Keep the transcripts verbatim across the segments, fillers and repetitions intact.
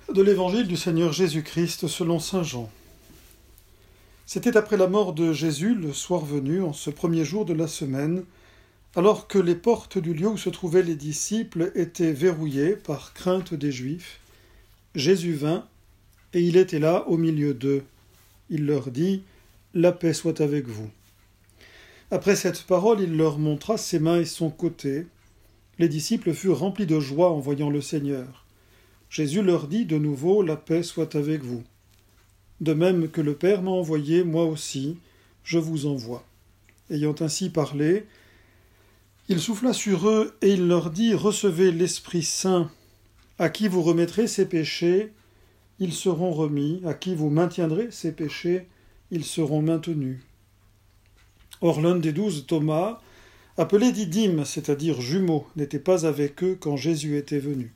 De l'Évangile du Seigneur Jésus-Christ selon saint Jean. C'était après la mort de Jésus, le soir venu, en ce premier jour de la semaine, alors que les portes du lieu où se trouvaient les disciples étaient verrouillées par crainte des Juifs. Jésus vint, et il était là au milieu d'eux. Il leur dit « La paix soit avec vous ». Après cette parole, il leur montra ses mains et son côté. Les disciples furent remplis de joie en voyant le Seigneur. Jésus leur dit de nouveau « La paix soit avec vous ». De même que le Père m'a envoyé, moi aussi, je vous envoie. Ayant ainsi parlé, il souffla sur eux et il leur dit « Recevez l'Esprit Saint. À qui vous remettrez ses péchés, ils seront remis. À qui vous maintiendrez ses péchés, ils seront maintenus. » Or l'un des douze, Thomas, appelé Didyme, c'est-à-dire jumeau, n'était pas avec eux quand Jésus était venu.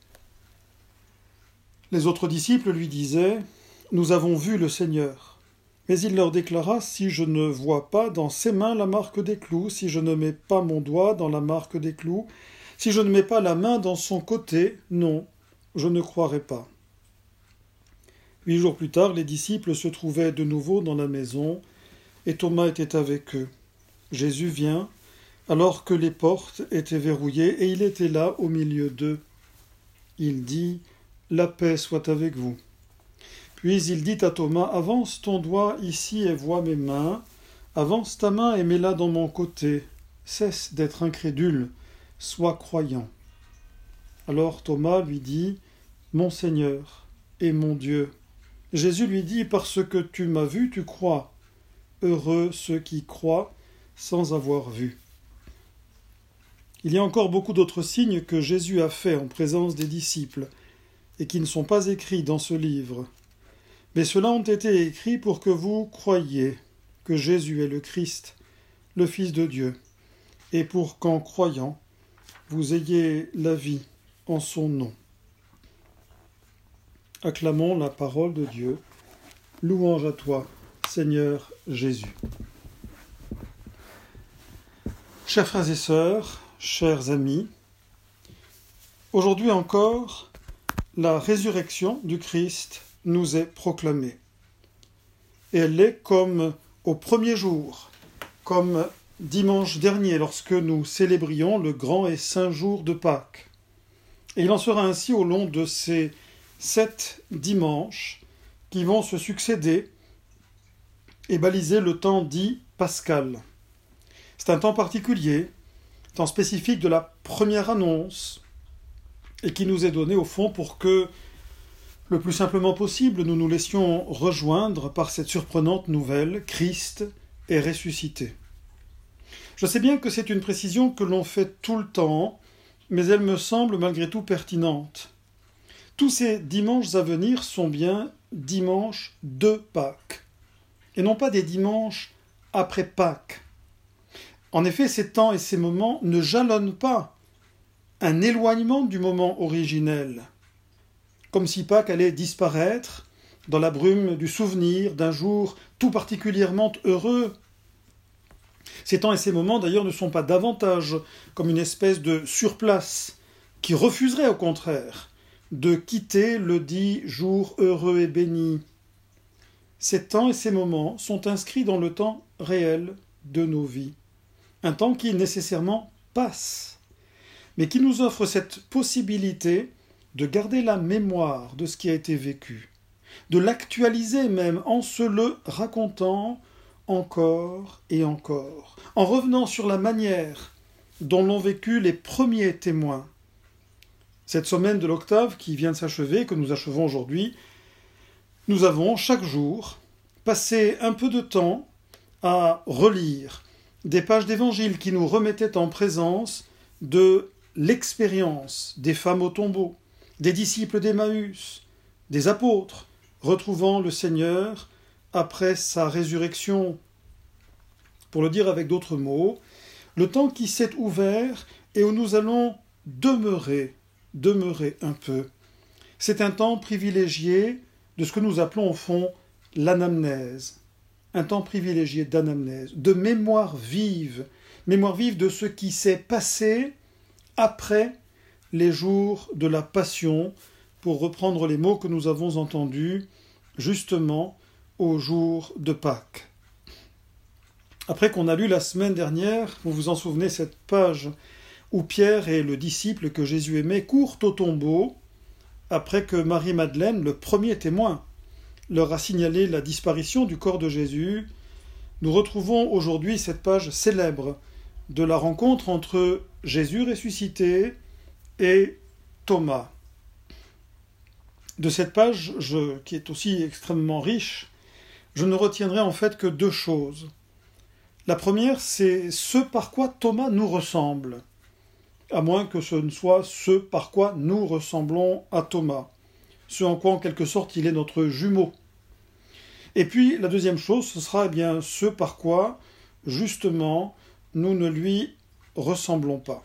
Les autres disciples lui disaient « Nous avons vu le Seigneur ». Mais il leur déclara « Si je ne vois pas dans ses mains la marque des clous, si je ne mets pas mon doigt dans la marque des clous, si je ne mets pas la main dans son côté, non, je ne croirai pas. » Huit jours plus tard, les disciples se trouvaient de nouveau dans la maison, et Thomas était avec eux. Jésus vient, alors que les portes étaient verrouillées, et il était là au milieu d'eux. Il dit « La paix soit avec vous. » Puis il dit à Thomas, « Avance ton doigt ici et vois mes mains. Avance ta main et mets-la dans mon côté. Cesse d'être incrédule, sois croyant. » Alors Thomas lui dit, « Mon Seigneur et mon Dieu. » Jésus lui dit, « Parce que tu m'as vu, tu crois. Heureux ceux qui croient sans avoir vu. » Il y a encore beaucoup d'autres signes que Jésus a faits en présence des disciples, et qui ne sont pas écrits dans ce livre. Mais ceux-là ont été écrits pour que vous croyiez que Jésus est le Christ, le Fils de Dieu, et pour qu'en croyant, vous ayez la vie en son nom. Acclamons la parole de Dieu. Louange à toi, Seigneur Jésus. Chers frères et sœurs, chers amis, aujourd'hui encore, la résurrection du Christ nous est proclamée. Et elle l'est comme au premier jour, comme dimanche dernier, lorsque nous célébrions le grand et saint jour de Pâques. Et il en sera ainsi au long de ces sept dimanches qui vont se succéder et baliser le temps dit pascal. C'est un temps particulier, temps spécifique de la première annonce, et qui nous est donné au fond pour que, le plus simplement possible, nous nous laissions rejoindre par cette surprenante nouvelle, Christ est ressuscité. Je sais bien que c'est une précision que l'on fait tout le temps, mais elle me semble malgré tout pertinente. Tous ces dimanches à venir sont bien dimanches de Pâques, et non pas des dimanches après Pâques. En effet, ces temps et ces moments ne jalonnent pas un éloignement du moment originel, comme si Pâques allait disparaître dans la brume du souvenir d'un jour tout particulièrement heureux. Ces temps et ces moments, d'ailleurs, ne sont pas davantage comme une espèce de surplace qui refuserait, au contraire, de quitter le dit jour heureux et béni. Ces temps et ces moments sont inscrits dans le temps réel de nos vies, un temps qui nécessairement passe, mais qui nous offre cette possibilité de garder la mémoire de ce qui a été vécu, de l'actualiser même en se le racontant encore et encore, en revenant sur la manière dont l'ont vécu les premiers témoins. Cette semaine de l'octave qui vient de s'achever, que nous achevons aujourd'hui, nous avons chaque jour passé un peu de temps à relire des pages d'évangile qui nous remettaient en présence de l'expérience des femmes au tombeau, des disciples d'Emmaüs, des apôtres retrouvant le Seigneur après sa résurrection. Pour le dire avec d'autres mots, le temps qui s'est ouvert et où nous allons demeurer, demeurer un peu. C'est un temps privilégié de ce que nous appelons au fond l'anamnèse. Un temps privilégié d'anamnèse, de mémoire vive, mémoire vive de ce qui s'est passé après les jours de la Passion, pour reprendre les mots que nous avons entendus justement au jour de Pâques. Après qu'on a lu la semaine dernière, vous vous en souvenez, cette page où Pierre et le disciple que Jésus aimait courent au tombeau après que Marie-Madeleine, le premier témoin, leur a signalé la disparition du corps de Jésus. Nous retrouvons aujourd'hui cette page célèbre de la rencontre entre Jésus ressuscité et Thomas. De cette page, je, qui est aussi extrêmement riche, je ne retiendrai en fait que deux choses. La première, c'est ce par quoi Thomas nous ressemble, à moins que ce ne soit ce par quoi nous ressemblons à Thomas, ce en quoi en quelque sorte il est notre jumeau. Et puis la deuxième chose, ce sera eh bien ce par quoi, justement, nous ne lui ressemblons pas.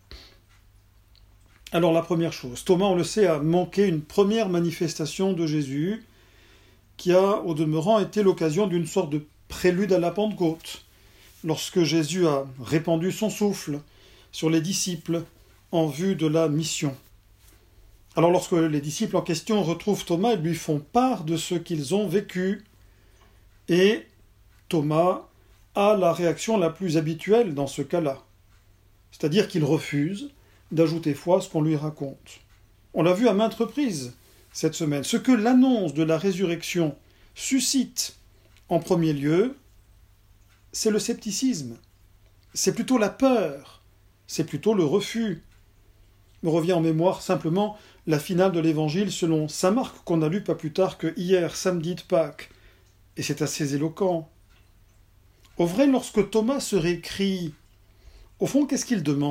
Alors la première chose, Thomas, on le sait, a manqué une première manifestation de Jésus, qui a, au demeurant, été l'occasion d'une sorte de prélude à la Pentecôte, lorsque Jésus a répandu son souffle sur les disciples en vue de la mission. Alors lorsque les disciples en question retrouvent Thomas, ils lui font part de ce qu'ils ont vécu, et Thomas a la réaction la plus habituelle dans ce cas-là, c'est-à-dire qu'il refuse d'ajouter foi à ce qu'on lui raconte. On l'a vu à maintes reprises cette semaine. Ce que l'annonce de la résurrection suscite en premier lieu, c'est le scepticisme, c'est plutôt la peur, c'est plutôt le refus. Me revient en mémoire simplement la finale de l'évangile selon saint Marc qu'on a lu pas plus tard que hier, samedi de Pâques, et c'est assez éloquent. Au vrai, lorsque Thomas se récrie, au fond, qu'est-ce qu'il demande ?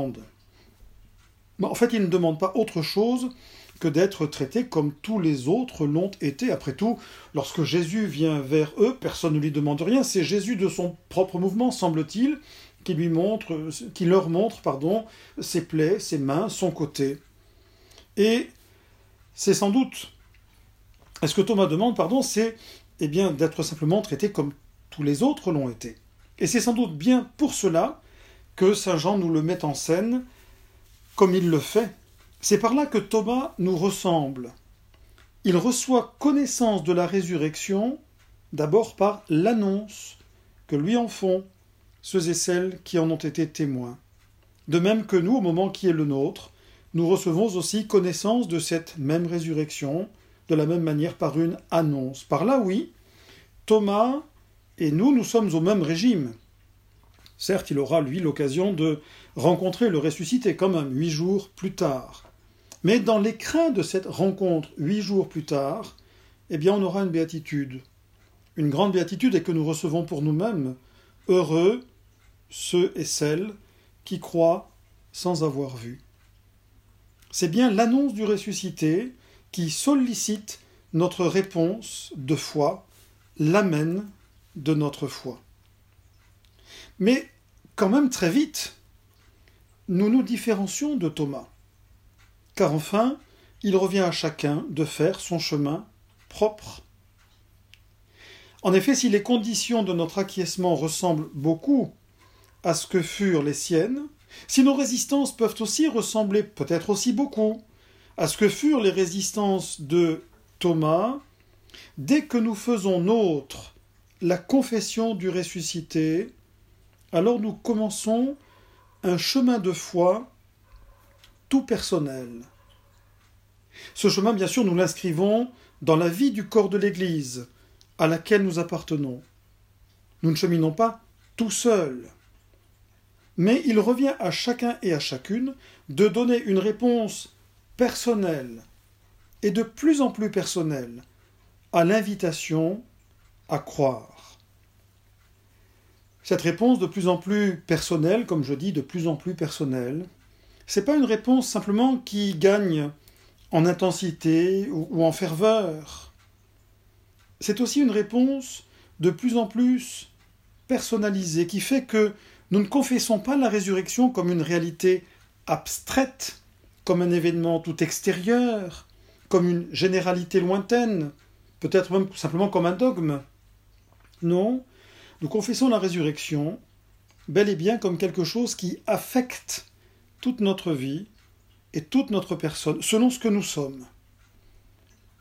En fait, il ne demande pas autre chose que d'être traité comme tous les autres l'ont été. Après tout, lorsque Jésus vient vers eux, personne ne lui demande rien. C'est Jésus de son propre mouvement, semble-t-il, qui lui montre, qui leur montre, pardon, ses plaies, ses mains, son côté. Et c'est sans doute, est-ce que Thomas demande, pardon, c'est eh bien d'être simplement traité comme tous les autres l'ont été. Et c'est sans doute bien pour cela que saint Jean nous le met en scène comme il le fait. C'est par là que Thomas nous ressemble. Il reçoit connaissance de la résurrection d'abord par l'annonce que lui en font ceux et celles qui en ont été témoins. De même que nous, au moment qui est le nôtre, nous recevons aussi connaissance de cette même résurrection, de la même manière par une annonce. Par là, oui, Thomas et nous, nous sommes au même régime. Certes, il aura, lui, l'occasion de rencontrer le ressuscité quand même, huit jours plus tard. Mais dans l'écrin de cette rencontre, huit jours plus tard, eh bien, on aura une béatitude. Une grande béatitude et que nous recevons pour nous-mêmes. Heureux ceux et celles qui croient sans avoir vu. C'est bien l'annonce du ressuscité qui sollicite notre réponse de foi, l'amène de notre foi. Mais quand même très vite, nous nous différencions de Thomas, car enfin, il revient à chacun de faire son chemin propre. En effet, si les conditions de notre acquiescement ressemblent beaucoup à ce que furent les siennes, si nos résistances peuvent aussi ressembler peut-être aussi beaucoup à ce que furent les résistances de Thomas, dès que nous faisons nôtre la confession du ressuscité, alors nous commençons un chemin de foi tout personnel. Ce chemin, bien sûr, nous l'inscrivons dans la vie du corps de l'Église, à laquelle nous appartenons. Nous ne cheminons pas tout seuls. Mais il revient à chacun et à chacune de donner une réponse personnelle, et de plus en plus personnelle, à l'invitation à croire. Cette réponse de plus en plus personnelle, comme je dis, de plus en plus personnelle, ce n'est pas une réponse simplement qui gagne en intensité ou en ferveur. C'est aussi une réponse de plus en plus personnalisée, qui fait que nous ne confessons pas la résurrection comme une réalité abstraite, comme un événement tout extérieur, comme une généralité lointaine, peut-être même simplement comme un dogme. Non, nous confessons la résurrection bel et bien comme quelque chose qui affecte toute notre vie et toute notre personne, selon ce que nous sommes.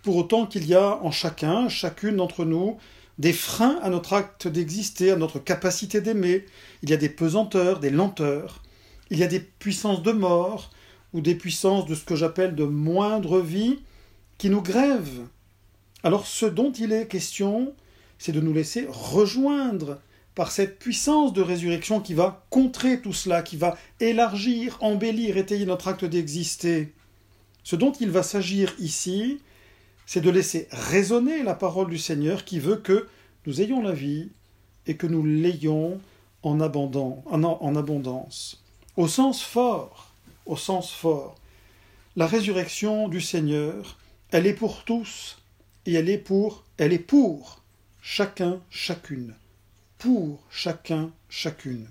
pour autant qu'il y a en chacun, chacune d'entre nous, des freins à notre acte d'exister, à notre capacité d'aimer. Il y a des pesanteurs, des lenteurs. Il y a des puissances de mort ou des puissances de ce que j'appelle de moindre vie qui nous grèvent. Alors ce dont il est question, c'est de nous laisser rejoindre par cette puissance de résurrection qui va contrer tout cela, qui va élargir, embellir, étayer notre acte d'exister. Ce dont il va s'agir ici, c'est de laisser résonner la parole du Seigneur qui veut que nous ayons la vie et que nous l'ayons en abondance, en abondance. Au sens fort, au sens fort, la résurrection du Seigneur, elle est pour tous et elle est pour, elle est pour chacun, chacune. Pour chacun, chacune.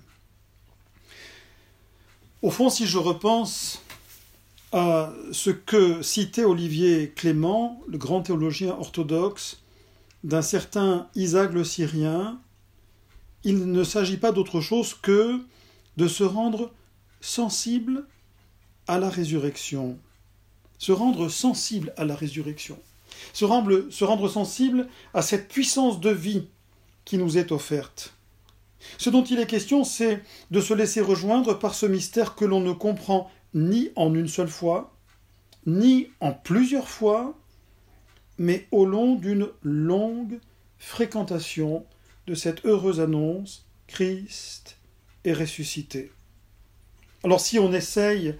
Au fond, si je repense à ce que citait Olivier Clément, le grand théologien orthodoxe, d'un certain Isaac le Syrien, il ne s'agit pas d'autre chose que de se rendre sensible à la résurrection. Se rendre sensible à la résurrection. Se rendre, se rendre sensible à cette puissance de vie qui nous est offerte. Ce dont il est question, c'est de se laisser rejoindre par ce mystère que l'on ne comprend ni en une seule fois, ni en plusieurs fois, mais au long d'une longue fréquentation de cette heureuse annonce, Christ est ressuscité. Alors si on essaye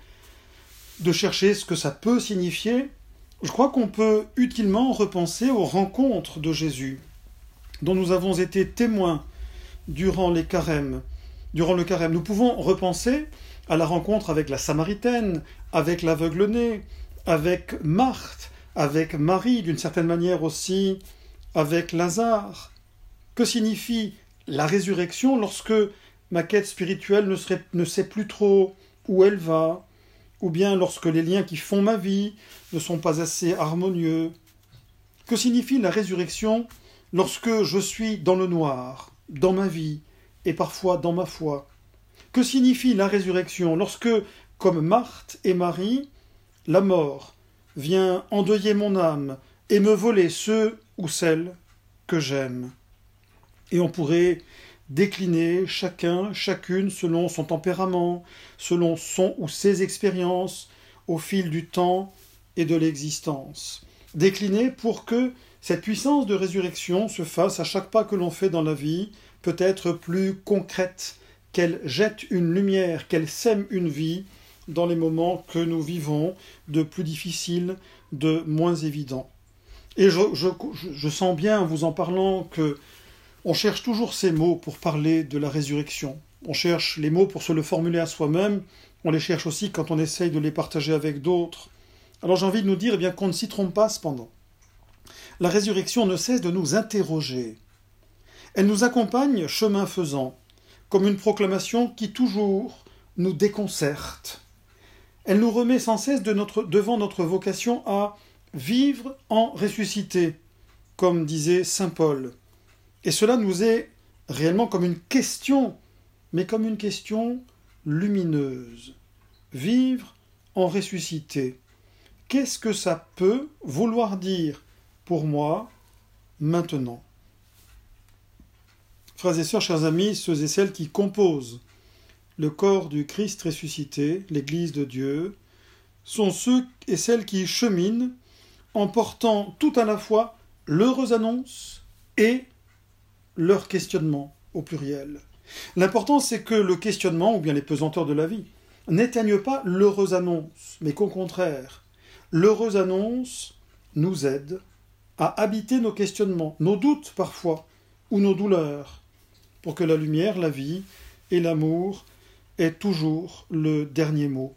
de chercher ce que ça peut signifier, je crois qu'on peut utilement repenser aux rencontres de Jésus, dont nous avons été témoins durant les carèmes. Durant le carême, nous pouvons repenser à la rencontre avec la Samaritaine, avec l'aveugle-né, avec Marthe, avec Marie, d'une certaine manière aussi, avec Lazare. Que signifie la résurrection lorsque ma quête spirituelle ne, serait, ne sait plus trop où elle va, ou bien lorsque les liens qui font ma vie ne sont pas assez harmonieux? Que signifie la résurrection lorsque je suis dans le noir, dans ma vie, et parfois dans ma foi? Que signifie la résurrection lorsque, comme Marthe et Marie, la mort vient endeuiller mon âme et me voler ceux ou celles que j'aime? Et on pourrait décliner chacun, chacune selon son tempérament, selon son ou ses expériences au fil du temps et de l'existence. Décliner pour que cette puissance de résurrection se fasse à chaque pas que l'on fait dans la vie, peut-être plus concrète, qu'elle jette une lumière, qu'elle sème une vie dans les moments que nous vivons de plus difficiles, de moins évidents. Et je, je, je sens bien, en vous en parlant, que on cherche toujours ces mots pour parler de la résurrection. On cherche les mots pour se le formuler à soi-même, on les cherche aussi quand on essaye de les partager avec d'autres. Alors j'ai envie de nous dire eh bien, qu'on ne s'y trompe pas cependant. La résurrection ne cesse de nous interroger. Elle nous accompagne chemin faisant, comme une proclamation qui toujours nous déconcerte. Elle nous remet sans cesse de notre, devant notre vocation à vivre en ressuscité, comme disait saint Paul. Et cela nous est réellement comme une question, mais comme une question lumineuse. Vivre en ressuscité. Qu'est-ce que ça peut vouloir dire pour moi maintenant? Frères et sœurs, chers amis, ceux et celles qui composent le corps du Christ ressuscité, l'Église de Dieu, sont ceux et celles qui cheminent en portant tout à la fois l'heureuse annonce et leur questionnement au pluriel. L'important, c'est que le questionnement, ou bien les pesanteurs de la vie, n'éteignent pas l'heureuse annonce, mais qu'au contraire, l'heureuse annonce nous aide à habiter nos questionnements, nos doutes parfois, ou nos douleurs, pour que la lumière, la vie et l'amour aient toujours le dernier mot.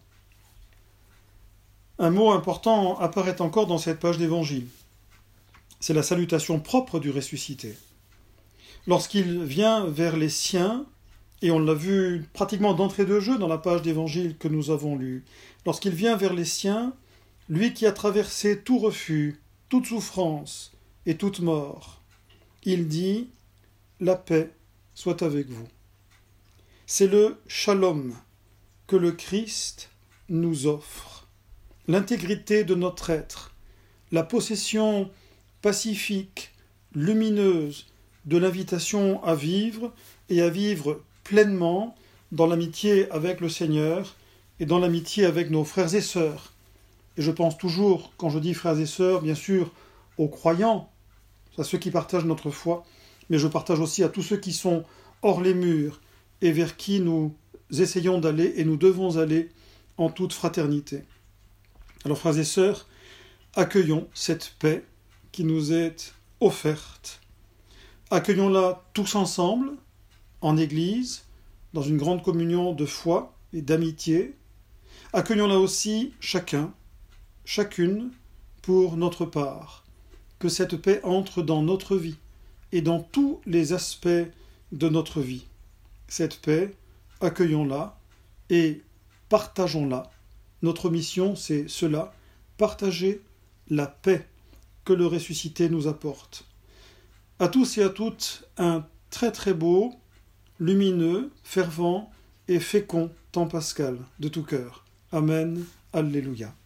Un mot important apparaît encore dans cette page d'Évangile. C'est la salutation propre du ressuscité. Lorsqu'il vient vers les siens, et on l'a vu pratiquement d'entrée de jeu dans la page d'Évangile que nous avons lue, lorsqu'il vient vers les siens, lui qui a traversé tout refus, toute souffrance et toute mort, il dit « La paix soit avec vous ». C'est le shalom que le Christ nous offre, l'intégrité de notre être, la possession pacifique, lumineuse de l'invitation à vivre et à vivre pleinement dans l'amitié avec le Seigneur et dans l'amitié avec nos frères et sœurs. Et je pense toujours, quand je dis frères et sœurs, bien sûr, aux croyants, à ceux qui partagent notre foi, mais je partage aussi à tous ceux qui sont hors les murs et vers qui nous essayons d'aller et nous devons aller en toute fraternité. Alors, frères et sœurs, accueillons cette paix qui nous est offerte. Accueillons-la tous ensemble, en Église, dans une grande communion de foi et d'amitié. Accueillons-la aussi chacun, chacune, pour notre part. Que cette paix entre dans notre vie et dans tous les aspects de notre vie. Cette paix, accueillons-la et partageons-la. Notre mission, c'est cela, partager la paix que le ressuscité nous apporte. À tous et à toutes, un très très beau, lumineux, fervent et fécond temps pascal de tout cœur. Amen, Alléluia.